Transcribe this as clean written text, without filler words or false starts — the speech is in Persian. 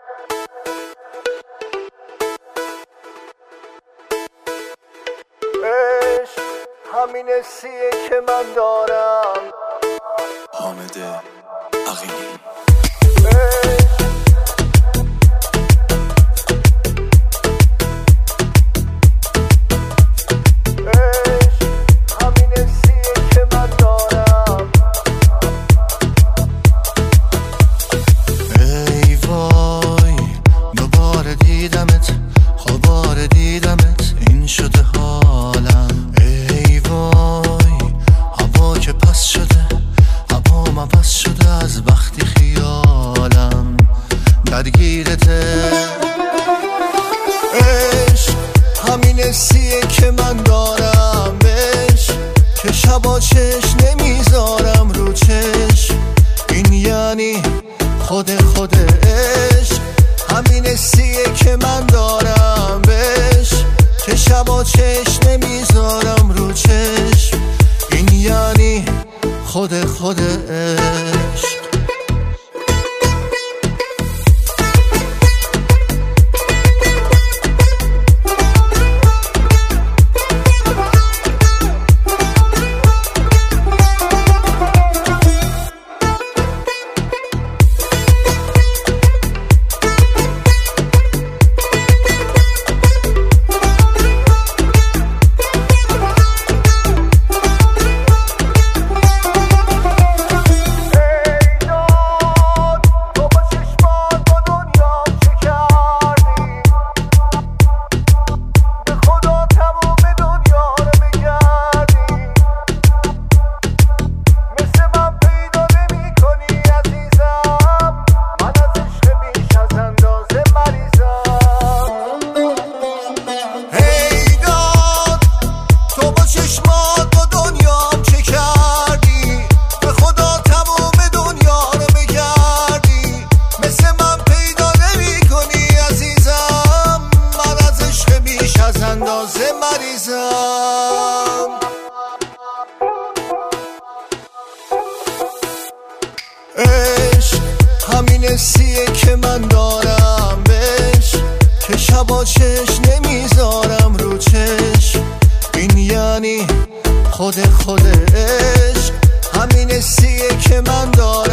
عشق همین حسیه که من دارم. حامد عقیلی. عشق همین حسیه که من دارم. عشق که شبا چش نمیذارم رو چشم، این یعنی خود عشق همین حسیه که من دارم. عشق که شبا چش نمیذارم رو چشم، این یعنی خود عشق. عشق همین حسیه که من دارم. عشق که شبا چش نمیذارم رو چشم، این یعنی خود عشق همین حسیه که من دارم.